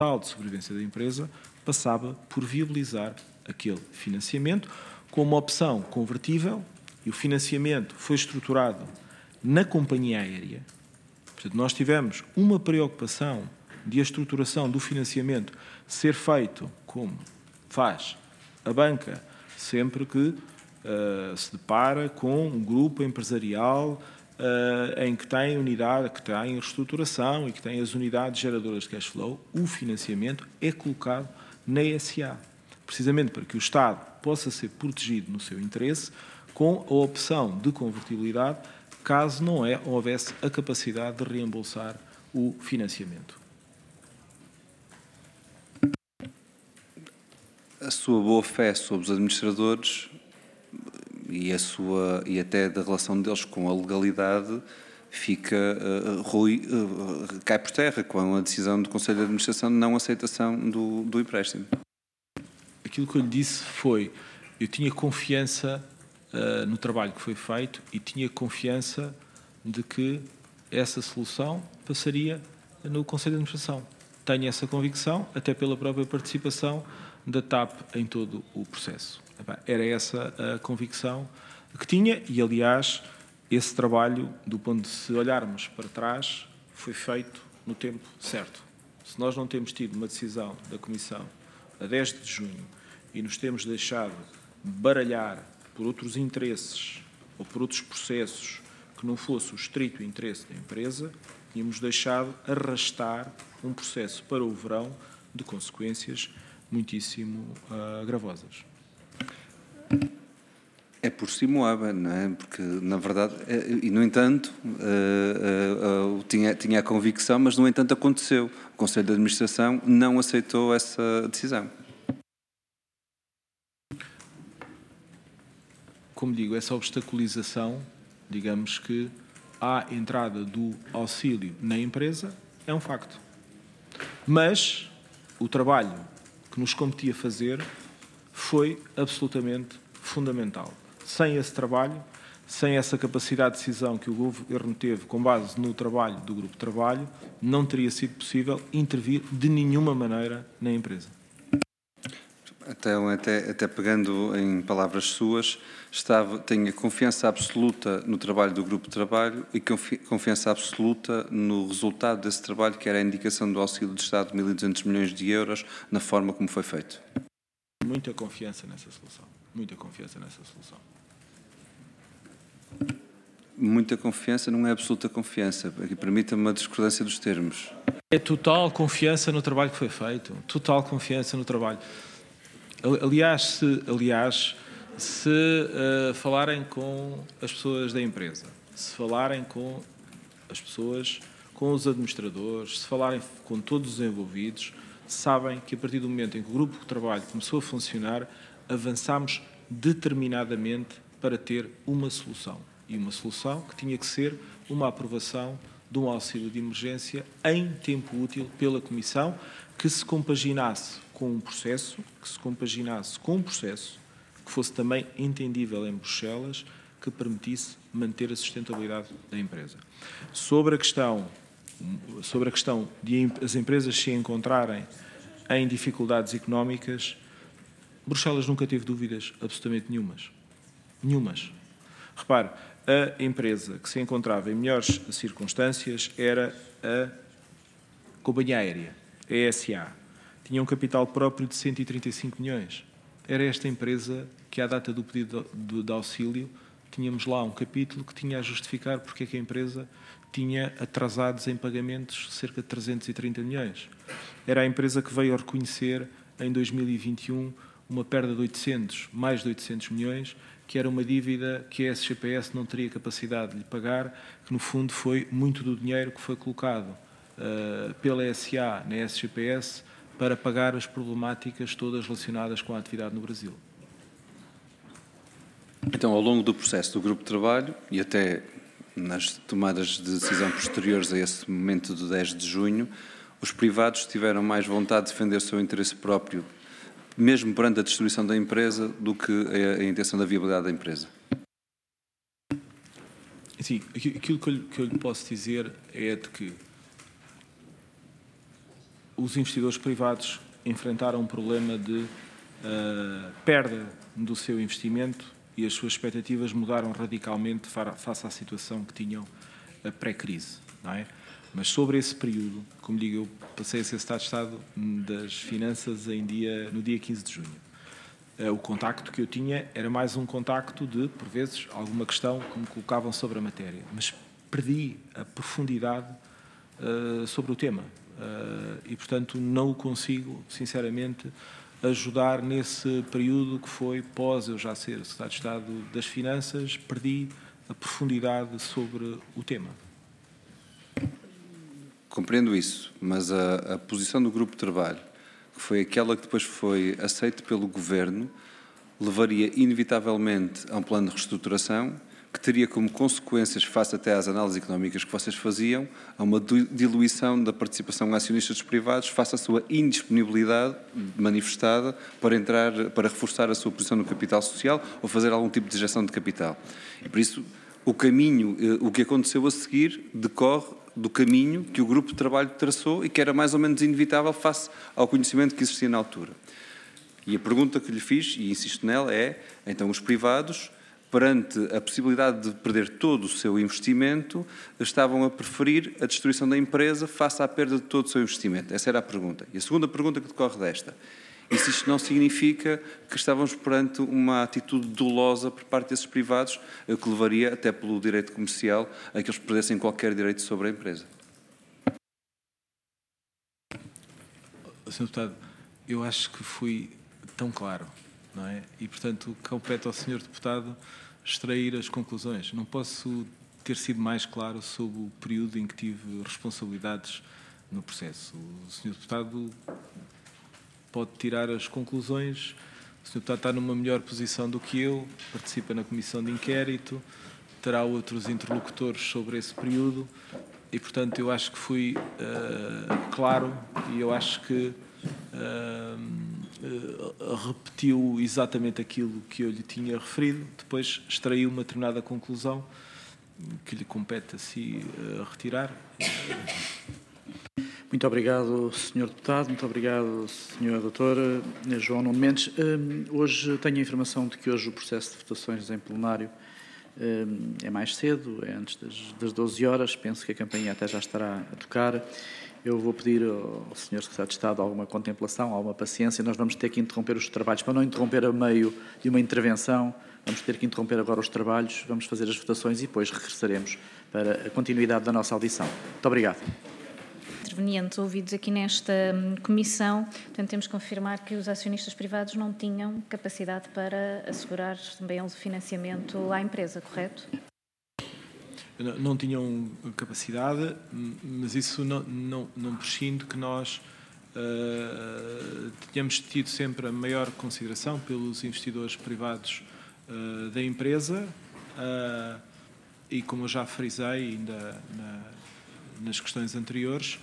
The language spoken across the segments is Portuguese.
de sobrevivência da empresa passava por viabilizar aquele financiamento com uma opção convertível, e o financiamento foi estruturado na companhia aérea. Portanto, nós tivemos uma preocupação de a estruturação do financiamento ser feito como faz a banca sempre que se depara com um grupo empresarial em que tem unidade, que tem reestruturação e que tem as unidades geradoras de cash flow. O financiamento é colocado na SA, precisamente para que o Estado possa ser protegido no seu interesse com a opção de convertibilidade, caso não houvesse a capacidade de reembolsar o financiamento. A sua boa-fé sobre os administradores e até da relação deles com a legalidade cai por terra com a decisão do Conselho de Administração de não aceitação do empréstimo. Aquilo que eu lhe disse foi, eu tinha confiança no trabalho que foi feito e tinha confiança de que essa solução passaria no Conselho de Administração. Tenho essa convicção, até pela própria participação da TAP em todo o processo. Era essa a convicção que tinha e, aliás, esse trabalho, do ponto de se olharmos para trás, foi feito no tempo certo. Se nós não temos tido uma decisão da Comissão a 10 de junho e nos temos deixado baralhar por outros interesses ou por outros processos que não fosse o estrito interesse da empresa, tínhamos deixado arrastar um processo para o verão de consequências muitíssimo gravosas. É por si moaba, não é? Porque, na verdade, e no entanto, tinha a convicção, mas no entanto aconteceu. O Conselho de Administração não aceitou essa decisão. Como digo, essa obstaculização, digamos que à entrada do auxílio na empresa, é um facto. Mas o trabalho que nos competia fazer foi absolutamente fundamental. Sem esse trabalho, sem essa capacidade de decisão que o Governo teve com base no trabalho do Grupo de Trabalho, não teria sido possível intervir de nenhuma maneira na empresa. Até pegando em palavras suas, tenho confiança absoluta no trabalho do Grupo de Trabalho e confiança absoluta no resultado desse trabalho, que era a indicação do auxílio de Estado de 1.200 milhões de euros, na forma como foi feito. Muita confiança nessa solução. Muita confiança nessa solução. Muita confiança não é absoluta confiança. Permita-me a discordância dos termos. É total confiança no trabalho que foi feito. Total confiança no trabalho. Aliás, se falarem com as pessoas da empresa, se falarem com as pessoas, com os administradores, se falarem com todos os envolvidos, sabem que a partir do momento em que o grupo de trabalho começou a funcionar, avançámos determinadamente para ter uma solução. E uma solução que tinha que ser uma aprovação de um auxílio de emergência em tempo útil pela Comissão, que se compaginasse com um processo, que fosse também entendível em Bruxelas, que permitisse manter a sustentabilidade da empresa. Sobre a questão de as empresas se encontrarem em dificuldades económicas, Bruxelas nunca teve dúvidas absolutamente nenhumas. Repare, a empresa que se encontrava em melhores circunstâncias era a companhia aérea, a ESA. Tinha um capital próprio de 135 milhões. Era esta empresa que, à data do pedido de auxílio, tínhamos lá um capítulo que tinha a justificar porque é que a empresa tinha atrasados em pagamentos cerca de 330 milhões. Era a empresa que veio a reconhecer em 2021 uma perda de mais de 800 milhões, que era uma dívida que a SGPS não teria capacidade de lhe pagar, que no fundo foi muito do dinheiro que foi colocado pela SA na SGPS para pagar as problemáticas todas relacionadas com a atividade no Brasil. Então, ao longo do processo do Grupo de Trabalho e até nas tomadas de decisão posteriores a esse momento do 10 de junho, os privados tiveram mais vontade de defender o seu interesse próprio, mesmo perante a destruição da empresa, do que a intenção da viabilidade da empresa? Sim, aquilo que eu lhe posso dizer é de que os investidores privados enfrentaram um problema de perda do seu investimento e as suas expectativas mudaram radicalmente face à situação que tinham pré-crise, não é? Mas sobre esse período, como digo, eu passei a ser Secretário de Estado das Finanças no dia 15 de junho. O contacto que eu tinha era mais um contacto de, por vezes, alguma questão que me colocavam sobre a matéria, mas perdi a profundidade sobre o tema e, portanto, não o consigo, sinceramente, ajudar nesse período que foi pós eu já ser Secretário de Estado das Finanças, perdi a profundidade sobre o tema. Compreendo isso, mas a posição do grupo de trabalho, que foi aquela que depois foi aceita pelo Governo, levaria inevitavelmente a um plano de reestruturação que teria como consequências, face até às análises económicas que vocês faziam, a uma diluição da participação acionista dos privados face à sua indisponibilidade manifestada para reforçar a sua posição no capital social ou fazer algum tipo de injeção de capital. E por isso, o que aconteceu a seguir decorre do caminho que o grupo de trabalho traçou e que era mais ou menos inevitável face ao conhecimento que existia na altura. E a pergunta que lhe fiz, e insisto nela, é, então os privados, perante a possibilidade de perder todo o seu investimento, estavam a preferir a destruição da empresa face à perda de todo o seu investimento? Essa era a pergunta. E a segunda pergunta que decorre desta, e se isto não significa que estávamos perante uma atitude dolosa por parte desses privados, que levaria, até pelo direito comercial, a que eles perdessem qualquer direito sobre a empresa? Sr. Deputado, eu acho que fui tão claro, não é? E, portanto, compete ao Sr. Deputado extrair as conclusões. Não posso ter sido mais claro sobre o período em que tive responsabilidades no processo. O Sr. Deputado pode tirar as conclusões. O Sr. Deputado está numa melhor posição do que eu, participa na comissão de inquérito, terá outros interlocutores sobre esse período e, portanto, eu acho que fui claro e eu acho que repetiu exatamente aquilo que eu lhe tinha referido, depois extraiu uma determinada conclusão que lhe compete a si retirar. Muito obrigado, Sr. Deputado, muito obrigado, Sr. Dr. João Nuno Mendes. Hoje tenho a informação de que hoje o processo de votações em plenário é mais cedo, é antes das 12 horas, penso que a campainha até já estará a tocar. Eu vou pedir ao Sr. Secretário de Estado alguma contemplação, alguma paciência. Nós vamos ter que interromper os trabalhos, para não interromper a meio de uma intervenção, vamos ter que interromper agora os trabalhos, vamos fazer as votações e depois regressaremos para a continuidade da nossa audição. Muito obrigado. Intervenientes ouvidos aqui nesta comissão, portanto, temos que confirmar que os acionistas privados não tinham capacidade para assegurar também o financiamento à empresa, correto? Não tinham capacidade, mas isso não prescinde que nós tenhamos tido sempre a maior consideração pelos investidores privados da empresa e, como eu já frisei ainda nas questões anteriores,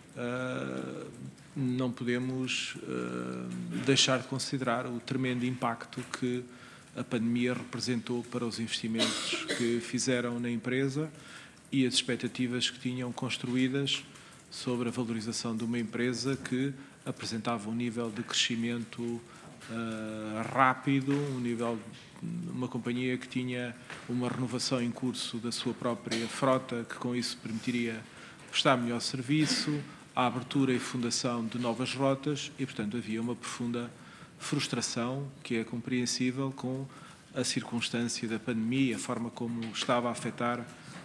não podemos deixar de considerar o tremendo impacto que a pandemia representou para os investimentos que fizeram na empresa e as expectativas que tinham construídas sobre a valorização de uma empresa que apresentava um nível de crescimento rápido, uma companhia que tinha uma renovação em curso da sua própria frota, que com isso permitiria prestar melhor serviço, a abertura e fundação de novas rotas e, portanto, havia uma profunda frustração que é compreensível com a circunstância da pandemia, a forma como estava a afetar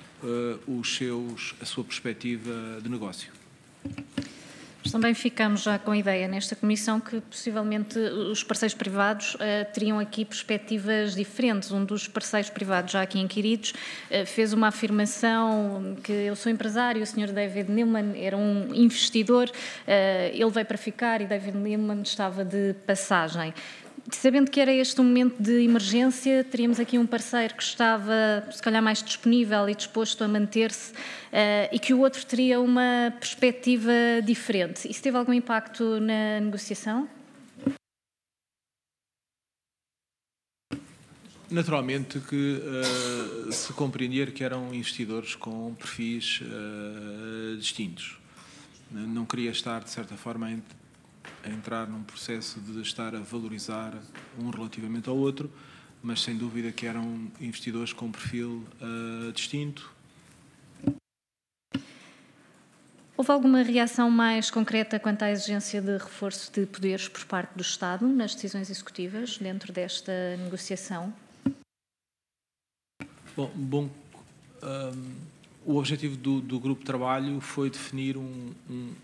a sua perspectiva de negócio. Mas também ficamos já com a ideia nesta comissão que possivelmente os parceiros privados teriam aqui perspectivas diferentes. Um dos parceiros privados já aqui inquiridos fez uma afirmação que eu sou empresário, o Sr. David Neeleman era um investidor, ele veio para ficar e David Neeleman estava de passagem. Sabendo que era este um momento de emergência, teríamos aqui um parceiro que estava, se calhar, mais disponível e disposto a manter-se e que o outro teria uma perspectiva diferente. Isso teve algum impacto na negociação? Naturalmente que se compreender que eram investidores com perfis distintos. não queria estar, de certa forma, a entrar num processo de estar a valorizar um relativamente ao outro, mas sem dúvida que eram investidores com um perfil distinto. Houve alguma reação mais concreta quanto à exigência de reforço de poderes por parte do Estado nas decisões executivas dentro desta negociação? Bom, o objetivo do grupo de trabalho foi definir um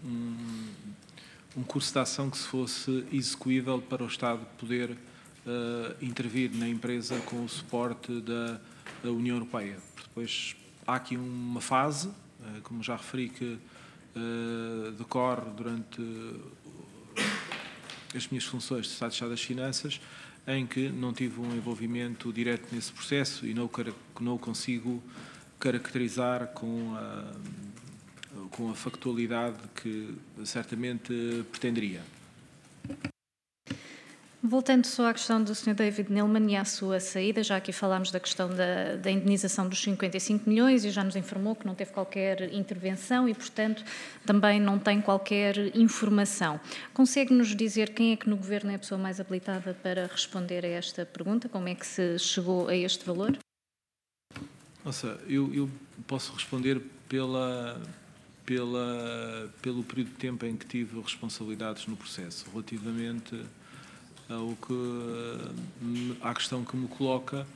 curso de ação que se fosse execuível para o Estado poder intervir na empresa com o suporte da União Europeia. Depois há aqui uma fase, como já referi, que decorre durante as minhas funções de Estado de Estado das Finanças, em que não tive um envolvimento direto nesse processo e não o consigo caracterizar com a factualidade que certamente pretenderia. Voltando só à questão do Sr. David Neeleman e à sua saída, já aqui falámos da questão da indenização dos 55 milhões e já nos informou que não teve qualquer intervenção e, portanto, também não tem qualquer informação. Consegue-nos dizer quem é que no Governo é a pessoa mais habilitada para responder a esta pergunta? Como é que se chegou a este valor? Nossa, eu posso responder pelo período de tempo em que tive responsabilidades no processo, relativamente à questão que me coloca.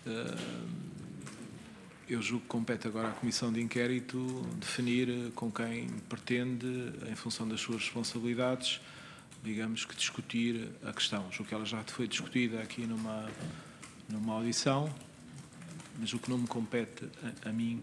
Eu julgo que compete agora à Comissão de Inquérito definir com quem pretende, em função das suas responsabilidades, digamos que discutir a questão. Julgo que ela já foi discutida aqui numa audição, mas o que não me compete a mim.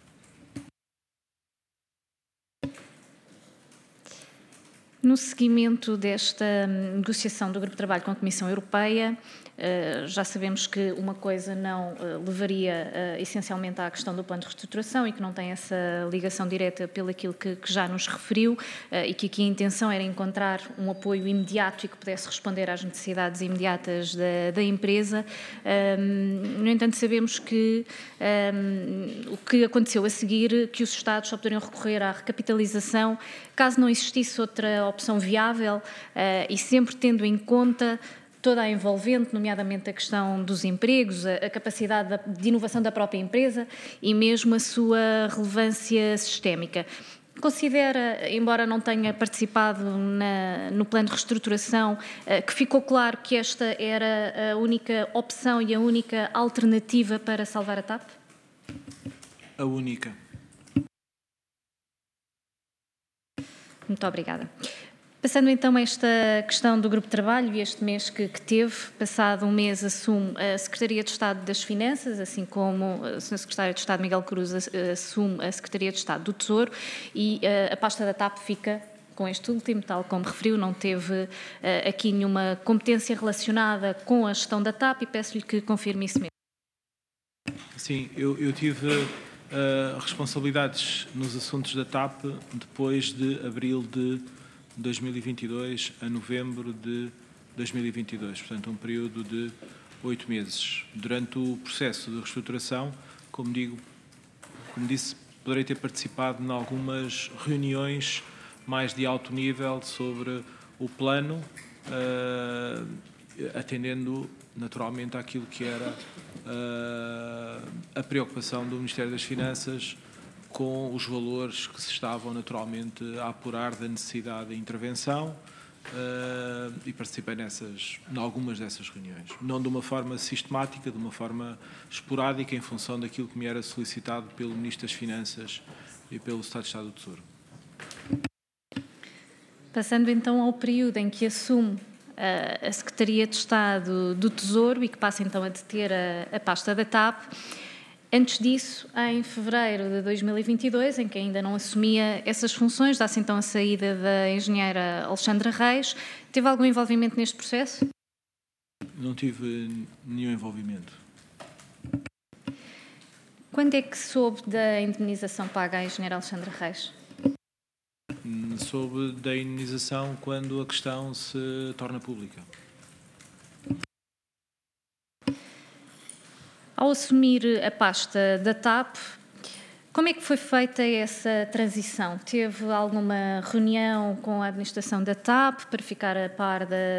No seguimento desta negociação do Grupo de Trabalho com a Comissão Europeia, já sabemos que uma coisa não levaria essencialmente à questão do plano de reestruturação e que não tem essa ligação direta pelo aquilo que já nos referiu e que aqui a intenção era encontrar um apoio imediato e que pudesse responder às necessidades imediatas da empresa. No entanto, sabemos que o que aconteceu a seguir, que os Estados só poderiam recorrer à recapitalização caso não existisse outra opção viável e sempre tendo em conta toda a envolvente, nomeadamente a questão dos empregos, a capacidade de inovação da própria empresa e mesmo a sua relevância sistémica. Considera, embora não tenha participado no plano de reestruturação, que ficou claro que esta era a única opção e a única alternativa para salvar a TAP? A única. Muito obrigada. Passando então a esta questão do Grupo de Trabalho e este mês que teve, passado um mês assume a Secretaria de Estado das Finanças, assim como o Sr. Secretário de Estado Miguel Cruz assume a Secretaria de Estado do Tesouro e a pasta da TAP fica com este último, tal como referiu, não teve aqui nenhuma competência relacionada com a gestão da TAP e peço-lhe que confirme isso mesmo. Sim, eu tive responsabilidades nos assuntos da TAP depois de abril de 2022 a novembro de 2022, portanto um período de 8 meses. Durante o processo de reestruturação, como disse, poderei ter participado em algumas reuniões mais de alto nível sobre o plano, atendendo naturalmente àquilo que era a preocupação do Ministério das Finanças com os valores que se estavam naturalmente a apurar da necessidade de intervenção e participei em algumas dessas reuniões. Não de uma forma sistemática, de uma forma esporádica, em função daquilo que me era solicitado pelo Ministro das Finanças e pelo Estado de Estado do Tesouro. Passando então ao período em que assume a Secretaria de Estado do Tesouro e que passa então a deter a pasta da TAP. Antes disso, em fevereiro de 2022, em que ainda não assumia essas funções, dá-se então a saída da engenheira Alexandra Reis. Teve algum envolvimento neste processo? Não tive nenhum envolvimento. Quando é que soube da indemnização paga à engenheira Alexandra Reis? Soube da indemnização quando a questão se torna pública. Ao assumir a pasta da TAP, Como é que foi feita essa transição? Teve alguma reunião com a administração da TAP para ficar a par